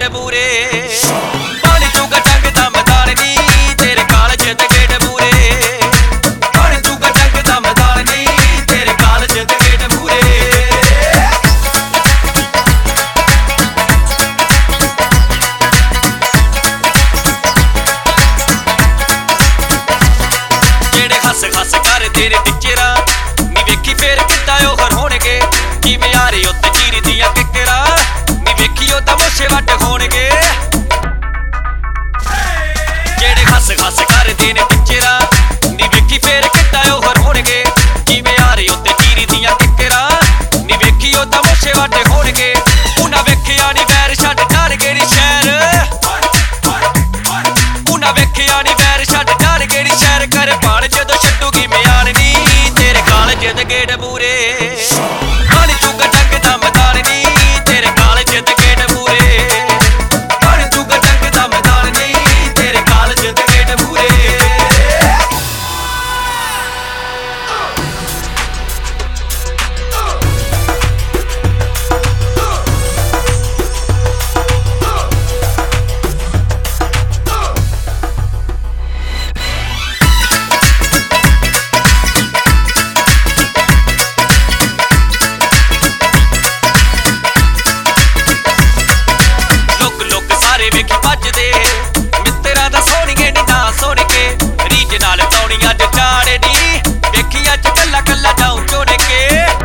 गेड़ मूरे पानी चूगा जंग दा मैदान नी तेरे कालज ते गेड़ मूरे पानी चूगा जंग दा मैदान नी तेरे कालज ते गेड़ मूरे जेड़े हस हस कर तेरे टिचरा नी वेखी फेर किद्दां ओ हर होणगे किवें आ रही उत्ते चीरी दियां किकरा नी वेखी ओदा मोछे वट होणगे जेड़े हस हस कर तेरे टिचरा नी वेखी फेर किद्दां ओ हर होणगे किवें आ रही उत्ते चीरी दियां किकरा नी वेखी ओदा मोछे वट होणगे उन्हां वेखिया नी वैर छड्ड डर गेड़ी शहर उन्हां वेखिया नी वैर छड्ड डर गेड़ी शहर कर पाण जदों छड्डूगी म्यान नी तेरे कालज दे गेड़ मूरे पानी चूगा जंग दा मैदान नी तेरे कालज दे गेड़ मूरे पानी चूगा जंग दा मैदान नी तेरे कालज दे गेड़ मूरे वेखी भजदे मित्तरां दा सोहणीए नी ना सोहणके रीझ नाल तौणी अज चाड़े नी वेखी अज कल्ला कल्ला जाऊं चोड़ के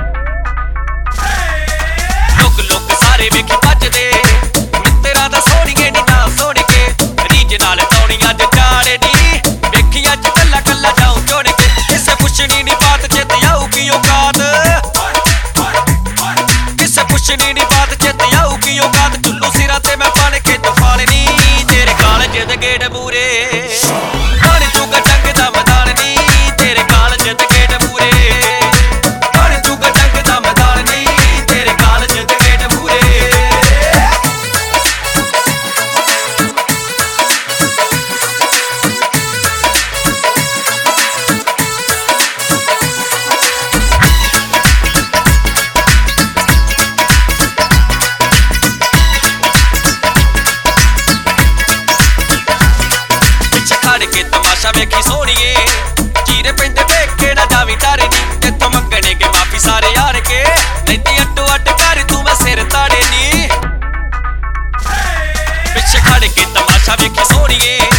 लोक सारे वेखी भजदे मित्तरां दा सोहणीए नी ना सोहणके रीझ नाल तौणी अज चाड़े नी वेखी अज कल्ला कल्ला जाऊं चोड़ के किसे पुछनी नी बात चेते आऊगी औकात किसे पुछनी नी बात चेते आऊगी औकात चुल्लू सिरा ते मैं बन के तेरे कालज दे गेड़ मूरे पानी चूगा जंग दा मैदान नी तेरे कालज दे गेड़ मूरे पानी चूगा जंग दा मैदान नी तेरे कालज दे गेड़ मूरे के तमाशा वेखी सोहणीए चीरे पैंदे वेख के ना जावी डर नी तेथों मंगणे के माफी सारे यार के नहीं ती अड्डो अड्ड कर तू मैं सिर ताड़े नी पिछे खड़ के तमाशा वेखी सोहणीए